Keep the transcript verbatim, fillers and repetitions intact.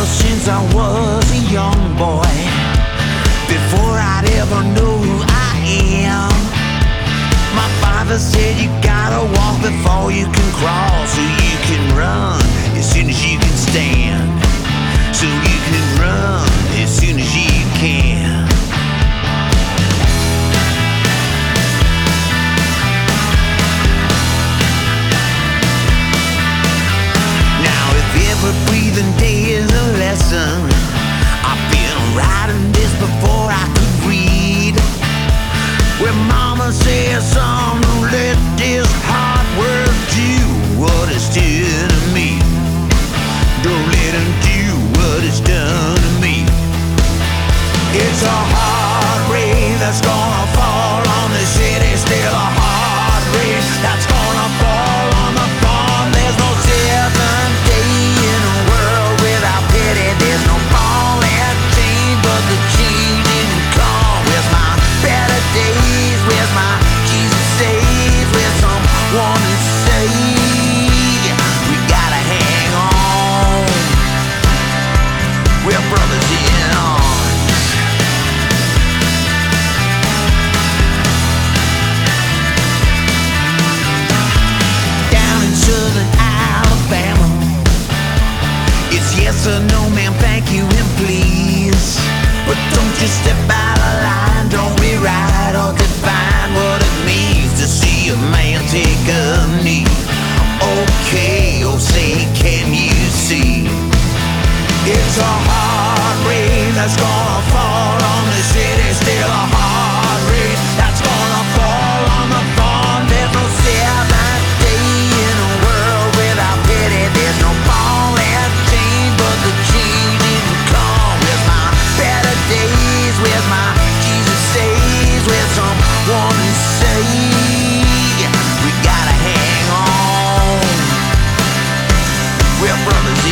ever since I was a young boy, before I'd ever know who I am. My father said you gotta walk before you can crawl, so you can run as soon as you can stand. So you can run as soon as you can. Now if every breathing day is a lesson, I've been writing this before I could read. Where mama says, son, don't let this hard work do what it's done to me. Don't let him do what it's done to me. It's a hard rain that's gonna fall on the city. Still a hard rain that's gonna fall on the farm. There's no seventh day in a world without pity. There's no ball and chain, but the change didn't come. Where's my better days? Where's my Jesus saves? Where's someone to say we gotta hang on? We're brothers in arms. Down in southern Alabama, it's yes or no, ma'am, thank you and please. But don't you step out of line, don't rewrite or define what it means to see a man take a knee. Okay, oh say, can you see? It's a hard rain that's gonna fall on the city. Still a hard rain that's gonna fall on the farm. There's no seventh day in a world without pity. There's no ball and chain, but the change didn't come. Where's my better days? Where's my Jesus saves? Where's someone to say we gotta hang on? We're brothers